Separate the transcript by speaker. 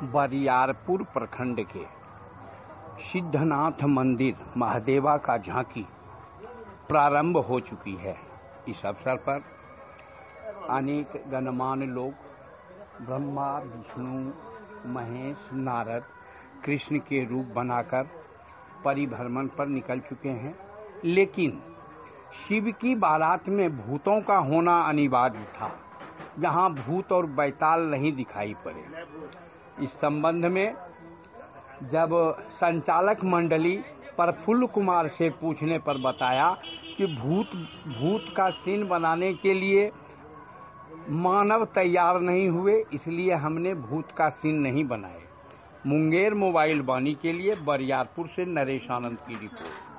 Speaker 1: बरियारपुर प्रखंड के सिद्धनाथ मंदिर महादेवा का झांकी प्रारंभ हो चुकी है। इस अवसर पर अनेक गणमान्य लोग ब्रह्मा, विष्णु, महेश, नारद, कृष्ण के रूप बनाकर परिभ्रमण पर निकल चुके हैं। लेकिन शिव की बारात में भूतों का होना अनिवार्य था, जहां भूत और बैताल नहीं दिखाई पड़े। इस संबंध में जब संचालक मंडली प्रफुल्ल कुमार से पूछने पर बताया कि भूत का सीन बनाने के लिए मानव तैयार नहीं हुए, इसलिए हमने भूत का सीन नहीं बनाए। मुंगेर मोबाइल वाणी के लिए बरियारपुर से नरेश आनंद की रिपोर्ट।